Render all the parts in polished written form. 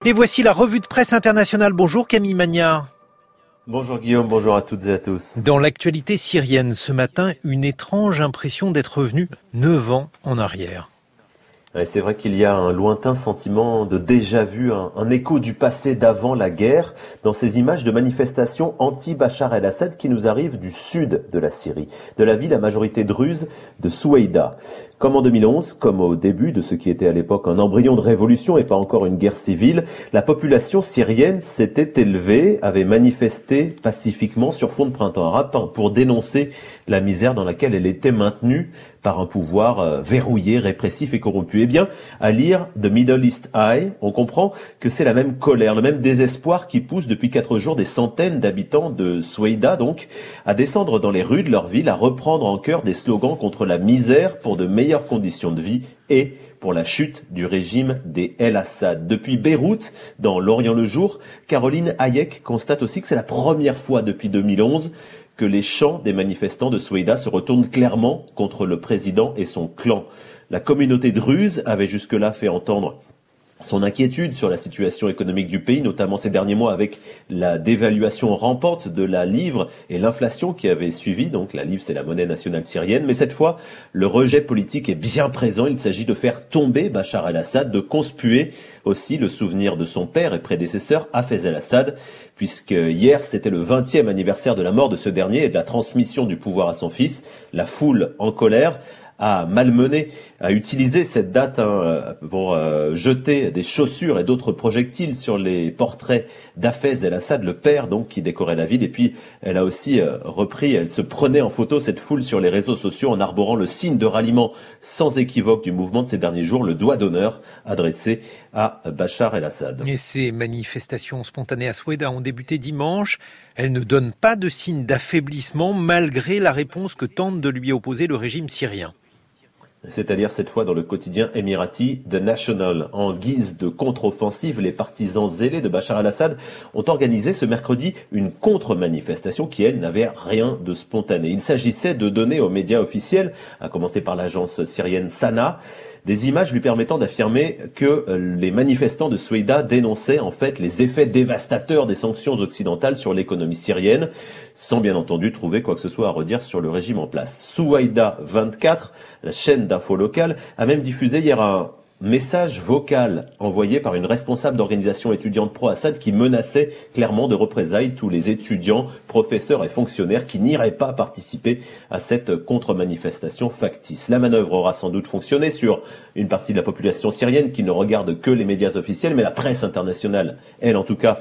Et voici la revue de presse internationale. Bonjour Camille Magnard. Bonjour Guillaume, bonjour à toutes et à tous. Dans l'actualité syrienne ce matin, une étrange impression d'être revenu 9 ans en arrière. Ouais, c'est vrai qu'il y a un lointain sentiment de déjà-vu, un écho du passé d'avant la guerre, dans ces images de manifestations anti-Bachar el-Assad qui nous arrivent du sud de la Syrie, de la ville à majorité druze de Soueïda. Comme en 2011, comme au début de ce qui était à l'époque un embryon de révolution et pas encore une guerre civile, la population syrienne s'était élevée, avait manifesté pacifiquement sur fond de printemps arabe pour dénoncer la misère dans laquelle elle était maintenue par un pouvoir verrouillé, répressif et corrompu. Eh bien, à lire The Middle East Eye, on comprend que c'est la même colère, le même désespoir qui pousse depuis 4 jours des centaines d'habitants de Soueïda, donc, à descendre dans les rues de leur ville, à reprendre en chœur des slogans contre la misère pour de meilleures conditions de vie et pour la chute du régime des El-Assad. Depuis Beyrouth, dans l'Orient le Jour, Caroline Hayek constate aussi que c'est la première fois depuis 2011 que les chants des manifestants de Soueïda se retournent clairement contre le président et son clan. La communauté druze avait jusque-là fait entendre son inquiétude sur la situation économique du pays, notamment ces derniers mois avec la dévaluation rampante de la livre et l'inflation qui avait suivi. Donc la livre, c'est la monnaie nationale syrienne. Mais cette fois, le rejet politique est bien présent. Il s'agit de faire tomber Bachar el-Assad, de conspuer aussi le souvenir de son père et prédécesseur, Hafez el-Assad, puisque hier, c'était le 20e anniversaire de la mort de ce dernier et de la transmission du pouvoir à son fils. La foule en colère a malmené, a utilisé cette date pour jeter des chaussures et d'autres projectiles sur les portraits d'Hafez el-Assad, le père donc qui décorait la ville. Et puis elle a aussi repris, elle se prenait en photo cette foule sur les réseaux sociaux en arborant le signe de ralliement sans équivoque du mouvement de ces derniers jours, le doigt d'honneur adressé à Bachar el-Assad. Et ces manifestations spontanées à Soueïda ont débuté dimanche. Elles ne donnent pas de signe d'affaiblissement malgré la réponse que tente de lui opposer le régime syrien. C'est-à-dire cette fois dans le quotidien émirati The National. En guise de contre-offensive, les partisans zélés de Bachar el-Assad ont organisé ce mercredi une contre-manifestation qui, elle, n'avait rien de spontané. Il s'agissait de donner aux médias officiels, à commencer par l'agence syrienne Sana, des images lui permettant d'affirmer que les manifestants de Soueïda dénonçaient en fait les effets dévastateurs des sanctions occidentales sur l'économie syrienne, sans bien entendu trouver quoi que ce soit à redire sur le régime en place. Soueïda 24, la chaîne d'info locale, a même diffusé hier un message vocal envoyé par une responsable d'organisation étudiante pro-Assad qui menaçait clairement de représailles tous les étudiants, professeurs et fonctionnaires qui n'iraient pas participer à cette contre-manifestation factice. La manœuvre aura sans doute fonctionné sur une partie de la population syrienne qui ne regarde que les médias officiels, mais la presse internationale, elle en tout cas,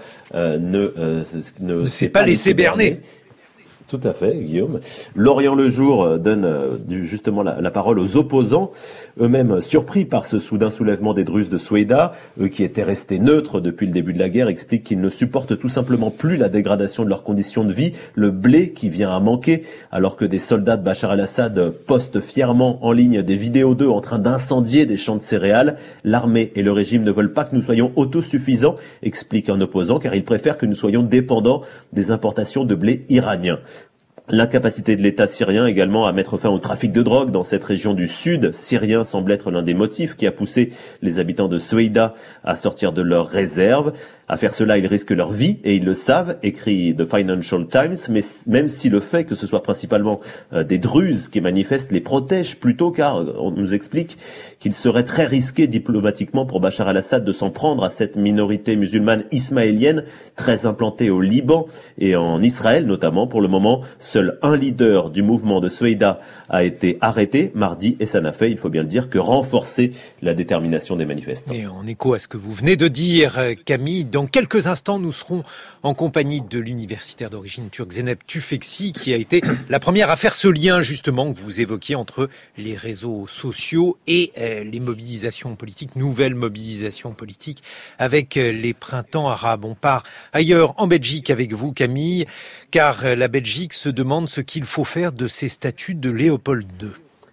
ne s'est pas laissée berner. Tout à fait, Guillaume. L'Orient le Jour donne justement la parole aux opposants, eux-mêmes surpris par ce soudain soulèvement des Druzes de Soueïda. Eux qui étaient restés neutres depuis le début de la guerre expliquent qu'ils ne supportent tout simplement plus la dégradation de leurs conditions de vie, le blé qui vient à manquer, alors que des soldats de Bachar el-Assad postent fièrement en ligne des vidéos d'eux en train d'incendier des champs de céréales. L'armée et le régime ne veulent pas que nous soyons autosuffisants, explique un opposant, car ils préfèrent que nous soyons dépendants des importations de blé iranien. L'incapacité de l'État syrien également à mettre fin au trafic de drogue dans cette région du sud syrien semble être l'un des motifs qui a poussé les habitants de Soueïda à sortir de leurs réserves. À faire cela, ils risquent leur vie et ils le savent, écrit The Financial Times, mais même si le fait que ce soit principalement des Druzes qui manifestent les protège plutôt, car on nous explique qu'il serait très risqué diplomatiquement pour Bachar el-Assad de s'en prendre à cette minorité musulmane ismaélienne très implantée au Liban et en Israël notamment. Pour le moment, seul un leader du mouvement de Soueïda a été arrêté mardi et ça n'a fait, il faut bien le dire, que renforcer la détermination des manifestants. Et en écho à ce que vous venez de dire, Camille, dans quelques instants, nous serons en compagnie de l'universitaire d'origine turque Zeynep Tufekci, qui a été la première à faire ce lien, justement, que vous évoquiez entre les réseaux sociaux et les mobilisations politiques, nouvelles mobilisations politiques avec les printemps arabes. On part ailleurs, en Belgique, avec vous, Camille, car la Belgique se demande ce qu'il faut faire de ces statuts de Léopold II.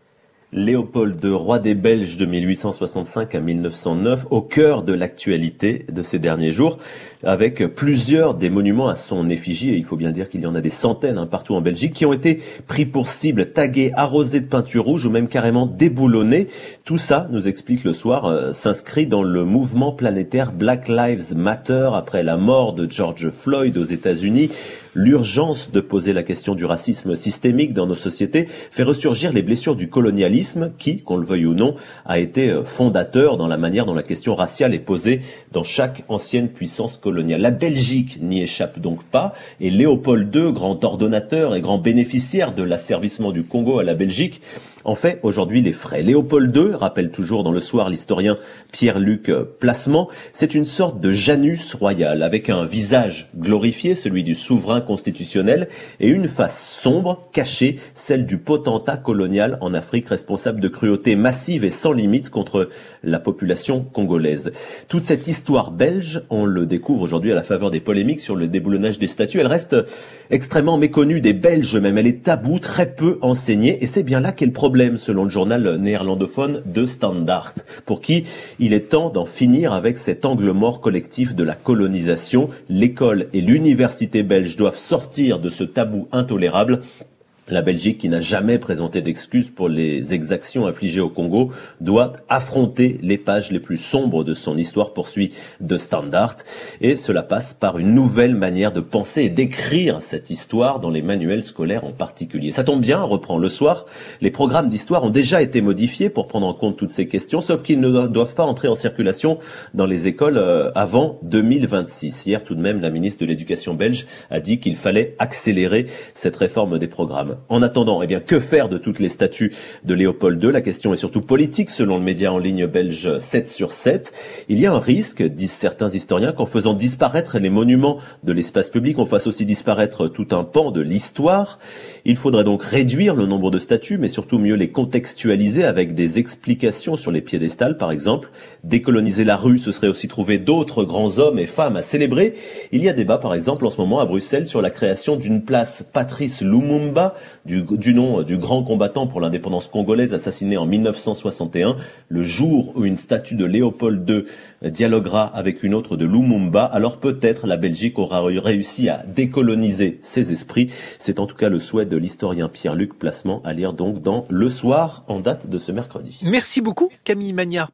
Léopold II, roi des Belges de 1865 à 1909, au cœur de l'actualité de ces derniers jours, avec plusieurs des monuments à son effigie, et il faut bien dire qu'il y en a des centaines partout en Belgique, qui ont été pris pour cible, tagués, arrosés de peinture rouge ou même carrément déboulonnés. Tout ça, nous explique Le Soir, s'inscrit dans le mouvement planétaire Black Lives Matter après la mort de George Floyd aux États-Unis. L'urgence de poser la question du racisme systémique dans nos sociétés fait ressurgir les blessures du colonialisme qui, qu'on le veuille ou non, a été fondateur dans la manière dont la question raciale est posée dans chaque ancienne puissance coloniale. La Belgique n'y échappe donc pas et Léopold II, grand ordonnateur et grand bénéficiaire de l'asservissement du Congo à la Belgique, en fait aujourd'hui les frais. Léopold II, rappelle toujours dans Le Soir l'historien Pierre-Luc Placement, c'est une sorte de Janus royal avec un visage glorifié, celui du souverain constitutionnel, et une face sombre, cachée, celle du potentat colonial en Afrique, responsable de cruauté massive et sans limite contre la population congolaise. Toute cette histoire belge, on le découvre aujourd'hui à la faveur des polémiques sur le déboulonnage des statues. Elle reste extrêmement méconnue des Belges même. Elle est taboue, très peu enseignée, et c'est bien là qu'est le problème, selon le journal néerlandophone De Standaard, pour qui il est temps d'en finir avec cet angle mort collectif de la colonisation. L'école et l'université belge doivent sortir de ce tabou intolérable. La Belgique, qui n'a jamais présenté d'excuses pour les exactions infligées au Congo, doit affronter les pages les plus sombres de son histoire, poursuit De Standaard. Et cela passe par une nouvelle manière de penser et d'écrire cette histoire dans les manuels scolaires en particulier. Ça tombe bien, reprend Le Soir, les programmes d'histoire ont déjà été modifiés pour prendre en compte toutes ces questions, sauf qu'ils ne doivent pas entrer en circulation dans les écoles avant 2026. Hier, tout de même, la ministre de l'Éducation belge a dit qu'il fallait accélérer cette réforme des programmes. En attendant, eh bien, que faire de toutes les statues de Léopold II? La question est surtout politique, selon le média en ligne belge 7 sur 7. Il y a un risque, disent certains historiens, qu'en faisant disparaître les monuments de l'espace public, on fasse aussi disparaître tout un pan de l'histoire. Il faudrait donc réduire le nombre de statues, mais surtout mieux les contextualiser avec des explications sur les piédestals, par exemple. Décoloniser la rue, ce serait aussi trouver d'autres grands hommes et femmes à célébrer. Il y a débat, par exemple, en ce moment à Bruxelles sur la création d'une place Patrice Lumumba, du nom du grand combattant pour l'indépendance congolaise assassiné en 1961, le jour où une statue de Léopold II dialoguera avec une autre de Lumumba, alors peut-être la Belgique aura réussi à décoloniser ses esprits. C'est en tout cas le souhait de l'historien Pierre-Luc Placement, à lire donc dans Le Soir en date de ce mercredi. Merci beaucoup Camille Magnard.